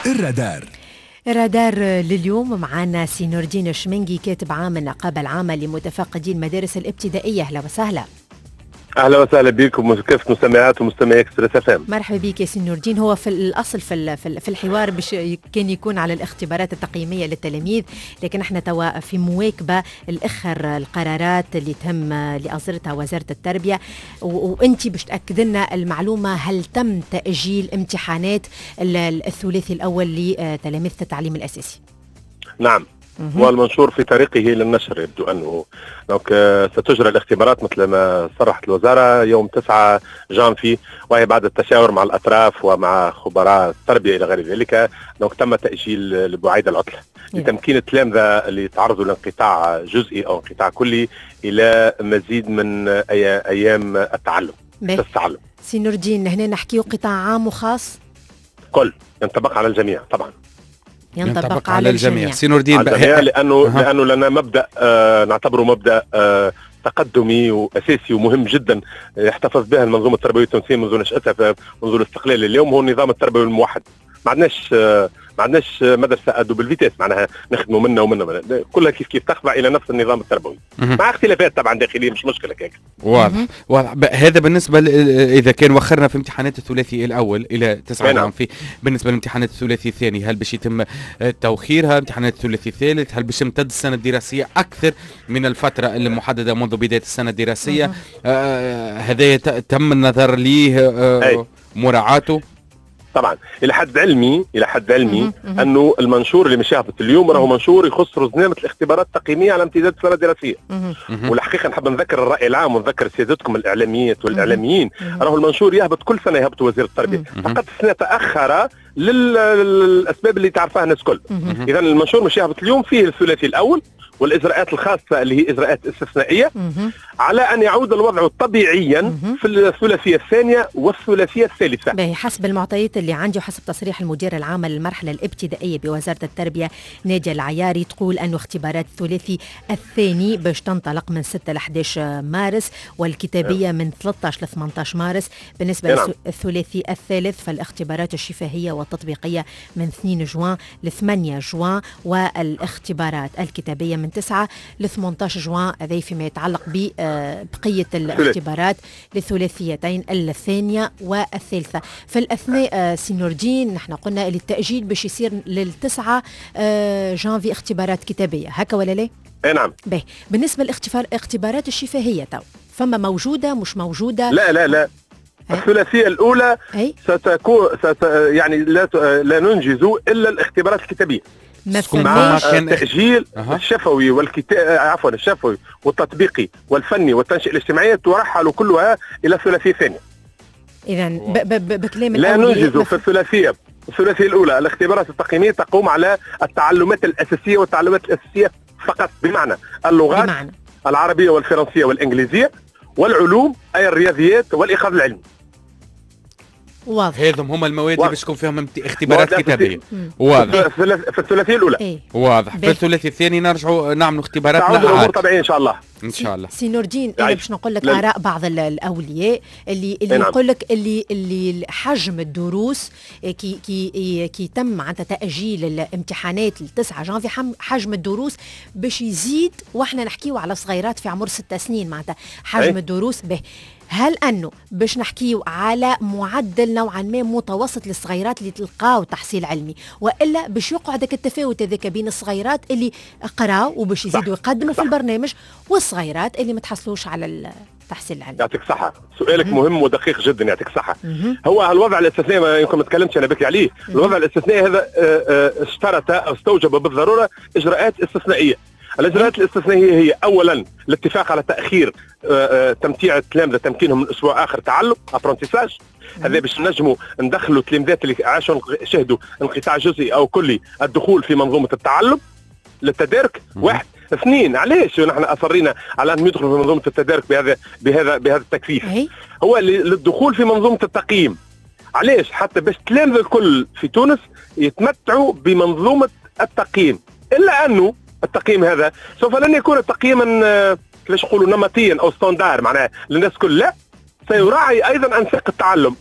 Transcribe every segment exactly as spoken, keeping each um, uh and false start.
الرادار. الرادار لليوم معنا سي نور الدين الشمنجي، كاتب عام النقابة العامة لمتفقدي المدارس الابتدائية. أهلا وسهلا. اهلا وسهلا بكم وكافه مستمعات ومستمعي اكسترا اف ام. مرحبا بك يا سي نور الدين. هو في الاصل في في الحوار باش كان يكون على الاختبارات التقييميه للتلاميذ، لكن احنا توا في مواكبه الاخر القرارات اللي تم اللي اصدرتها وزاره التربيه، وانت باش تاكد لنا المعلومه، هل تم تاجيل امتحانات الثلاثي الاول لتلاميذ التعليم الاساسي؟ نعم، والمنشور في طريقه للنشر. يبدو أنه ستجرى الاختبارات مثل ما صرحت الوزارة يوم تسعة جانفي، وهي بعد التشاور مع الأطراف ومع خبراء التربية إلى غير ذلك. تم تأجيل لبعيد العطلة لتمكين التلامذة اللي تعرضوا لانقطاع جزئي أو انقطاع كلي إلى مزيد من أيام التعلم. التعلم سي نور الدين، هنا نحكيه قطاع عام وخاص؟ كل ينطبق على الجميع طبعا، ينطبق, ينطبق على الجميع. سي نور الدين لانه أه. لانه لنا مبدا آه نعتبره مبدا آه تقدمي واساسي ومهم جدا يحتفظ به المنظومه التربويه التونسيه منذ نشاتها منذ الاستقلال. اليوم هو النظام التربوي الموحد. ما عندناش آه ما عندناش مدرسه ادو بالفيتاس، معناها نخدموا منا ومنا كلها كيف كيف تخضع الى نفس النظام التربوي مع اختلافات طبعا داخليه، مش مشكله هيك. واضح واضح. هذا بالنسبه اذا كان وخرنا في امتحانات الثلاثي الاول الى تسعة عام. في بالنسبه لامتحانات الثلاثي الثاني، هل باش يتم توخيرها؟ امتحانات الثلاثي الثالث هل باش تمتد السنه الدراسيه اكثر من الفتره المحدده منذ بدايه السنه الدراسيه؟ آه هذا تم النظر ليه آه مراعاته؟ طبعا الى حد علمي الى حد علمي انه المنشور اللي مش هابط اليوم راهو منشور يخص رزنامه الاختبارات التقييميه على امتداد السنه الدراسيه. والحقيقه نحب نذكر الراي العام ونذكر سيادتكم الاعلاميات والاعلاميين، راهو المنشور يهبط كل سنه، يهبط وزير التربيه، فقط سنه تاخر للاسباب اللي تعرفها الناس الكل. اذا المنشور مش يهبط اليوم، فيه الثلاثي الاول والاجراءات الخاصه اللي هي اجراءات استثنائيه على ان يعود الوضع طبيعيا في الثلاثيه الثانيه والثلاثيه الثالثه. باهي، حسب المعطيات اللي عندي وحسب تصريح المدير العام للمرحله الابتدائيه بوزاره التربيه ناديه العياري، تقول انه اختبارات الثلاثي الثاني باش تنطلق من ستة ل أحد عشر مارس، والكتابيه من ثلاثة عشر ل ثمانية عشر مارس. بالنسبه للثلاثي الثالث فالاختبارات الشفهيه والتطبيقيه من اثنين جوان ل ثمانية جوان، والاختبارات الكتابيه من تسعة ل ثمانية عشر جوان. هذا فيما يتعلق ببقية الاختبارات للثلاثيتين الثانية والثالثة. في الأثناء سي نور الدين نحن قلنا التأجيل باش يصير للتسعة جانفي اختبارات كتابية، هكا ولا لا؟ اي نعم. به بالنسبة للاختبارات الشفهية تو فما موجودة مش موجودة؟ لا لا لا الثلاثية الأولى ستكون ست يعني لا لا ننجز إلا الاختبارات الكتابية مع تأجيل أه. الشفوي والكتاب عفوا الشفوي والتطبيقي والفني والتنشئة الاجتماعية ترحل كلها إلى الثلاثية الثانية. إذا بكلام لا ننجز في الثلاثية الثلاثية الأولى الاختبارات التقييمية تقوم على التعلمات الأساسية والتعلمات الأساسية فقط، بمعنى اللغات بمعنى. العربية والفرنسية والإنجليزية والعلوم أي الرياضيات والإخراج العلمي. واضح. هذم هم المواد اللي باش تكون فيهم اختبارات كتابيه. واضح. في الثلاثيه الاولى. إيه؟ واضح. في الثلاثي الثاني نرجعوا نعملوا اختبارات تعود الامور طبيعيه ان شاء الله. ان شاء الله. سي نور الدين، انا باش نقول لك اراء بعض الاولياء اللي اللي يقول لك اللي اللي حجم الدروس كي كي كي تم معناتها تاجيل الامتحانات لتسعة جانفي، حجم الدروس باش يزيد، واحنا نحكيو على صغيرات في عمر ست سنين معناتها حجم الدروس به. هل أنه باش نحكيو على معدل نوعا ما متوسط للصغيرات اللي تلقاو تحصيل علمي، وإلا باش يقع ذاك التفاوت هذاك بين الصغيرات اللي قراو وباش يزيدوا يقدموا في البرنامج والصغيرات اللي ما تحصلوش على التحصيل العلمي؟ يعطيك صحة، سؤالك م- مهم ودقيق جدا، يعطيك صحة. هو الوضع الاستثنائي ما يمكن ما تكلمتش أنا بكي عليه. م- الوضع الاستثنائي هذا اشترط أو استوجب بالضرورة إجراءات استثنائية. الإجراءات الاستثنائية هي أولا الاتفاق على تأخير تمتيع التلامذة تمكينهم من أسبوع آخر تعلم أبرونتيساج. هذا باش نجموا ندخلوا التلامذات اللي عاشوا شهدوا انقطاع جزئي أو كلي الدخول في منظومة التعلم للتدارك. واحد. اثنين، علاش نحن أصرينا على أن يدخلوا في منظومة التدارك بهذا بهذا بهذا التكثيف؟ هو للدخول في منظومة التقييم. علاش؟ حتى باش التلامذة الكل في تونس يتمتعوا بمنظومة التقييم، إلا أنه التقييم هذا سوف لن يكون تقييما كيفاش نقولوا نمطيا او ستاندار معناها للناس كل، لا، سيراعي ايضا انساق التعلم.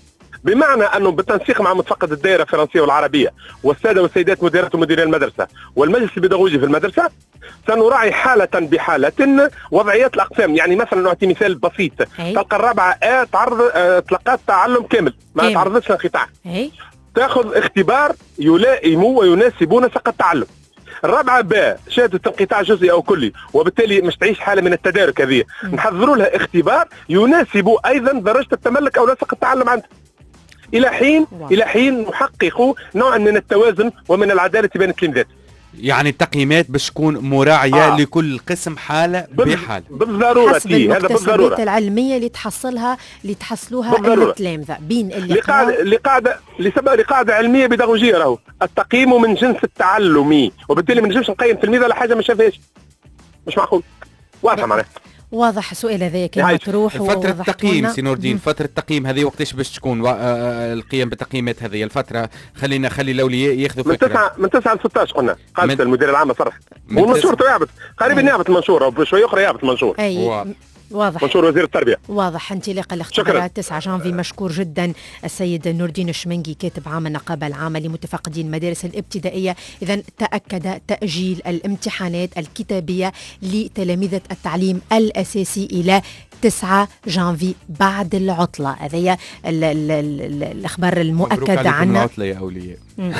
بمعنى انه بالتنسيق مع متفقد الدائره الفرنسيه والعربيه والساده والسيدات مديرات ومديري المدرسه والمجلس البيداغوجي في المدرسه سنراعي حاله بحاله وضعيات الاقسام. يعني مثلا نعطي مثال بسيط، تلقى الرابعه آه تعرض آه تلقات تعلم كامل ما تعرضتش لانقطاع، تاخذ اختبار يلائم ويناسب نسق التعلم. الرابعه باء شهدت انقطاع جزئي او كلي وبالتالي مش تعيش حاله من التدارك هذه، نحضروا لها اختبار يناسب ايضا درجه التملك او نسق التعلم عندها. الى حين واو. الى حين نحقق نوع من التوازن ومن العداله بين التلميذات. يعني التقييمات باش تكون مراعيه آه. لكل قسم حاله بحال بالضروره. حسب المكتسبات العلميه اللي تحصلها اللي تحصلوها التلامذه بين اللي لقاعده لقاعده لسبب لقاعده علميه بيداغوجيه. راهو التقييم من جنس التعلم، وبالتالي ما نجمش نقيم تلميذ على حاجه ما شافهاش، مش معقول. واضحه معناها. واضح. السؤال هذا كان مطروح. فترة التقييم سي نور الدين، فترة التقييم هذه وقتاش باش تكون و... آه القيام بالتقييمات هذه الفترة؟ خلينا خلي الاولياء ياخذوا فكرة. من تسعة من تسعة ل ستة قلنا قالت من... المدير العام صرح. والمنشور تو يعبط قريبا يعبط المنشور وبشوية أخرى يعبط المنشور. أي واضح. منشور وزير التربية. واضح. انطلاق الاختبارات تسعة جانفي. مشكور جدا السيد نور الدين الشمنجي كاتب عام النقابة العامة لمتفقدين المدارس الابتدائية. إذا تأكد تأجيل الامتحانات الكتابية لتلاميذة التعليم الأساسي إلى تسعة جانفي بعد العطلة. هذه الأخبار المؤكد عنها. العطلة يا أولياء.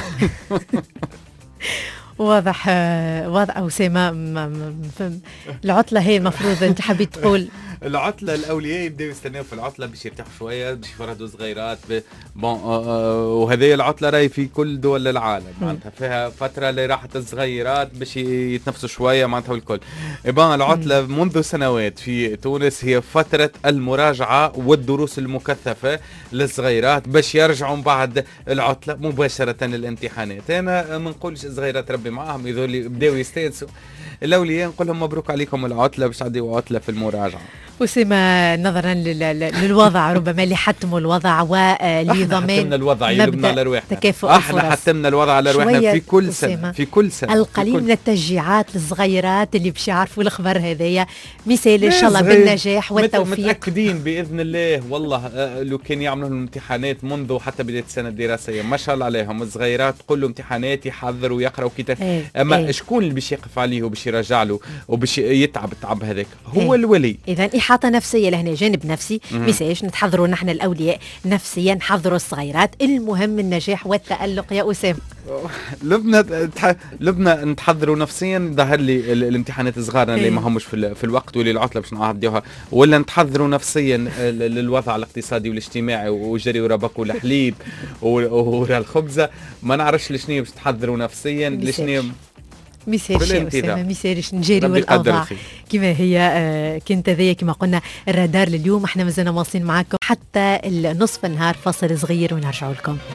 واضح. واضح أسامة. العطلة هي المفروض أنت حبيت تقول العطلة الأولياء يبدأوا يستناو في العطلة باش يرتاحوا شوية، باش يفرهدوا صغيرات ب... بون آه وهذه العطلة راهي في كل دول العالم معناتها فيها فترة لراحة الصغيرات باش يتنفسوا شوية معناتها والكل. إبان العطلة منذ سنوات في تونس هي فترة المراجعة والدروس المكثفة للصغيرات باش يرجعوا بعد العطلة مباشرة للامتحانات. أنا ما نقولش صغيرات ربي معاهم يذولي بداوا يستانسوا، الأولياء نقول لهم مبروك عليكم العطلة باش عديوا عطلة في المراجعة. وسيما نظرا للوضع ربما اللي حتموا الوضع ولضمان حتمنا الوضع يلبنا على رواحنا. تكافؤ احنا حتمنا الوضع على رواحنا في كل سنة في كل سنة القليل من التشجيعات للصغيرات اللي باش يعرفوا الخبر هذايا مثال ان شاء الله بالنجاح والتوفيق. متأكدين بإذن الله والله لو كان يعملوا الامتحانات منذ حتى بداية السنة الدراسية ما شاء الله عليهم الصغيرات كل امتحانات يحضروا ويقرأوا كتاب. ايه اما ايه شكون اللي باش يقف عليه وباش يرجع له وباش يتعب التعب هذاك هو ايه الولي. اذا إحاطة نفسية لهنا جانب نفسي ميساج نتحضروا نحن الأولياء نفسيا نحضروا الصغيرات. المهم النجاح والتألق يا أسامة. لبنا لبنا نتحضروا نفسيا ظهر لي الامتحانات صغارنا اللي ما همش في, في الوقت واللي العطلة باش نعديوها، ولا نتحضروا نفسيا للوضع الاقتصادي والاجتماعي وجري ورا باكو الحليب ورا الخبزة. ما نعرفش لشنو باش تحضروا نفسيا لشنو ميسالش يا أسامة ميسالش نجاري والأوضاع كما هي. آه كنت ذي كما قلنا الرادار لليوم. احنا مازلنا واصلين معاكم حتى النصف النهار، فاصل صغير ونرجع لكم.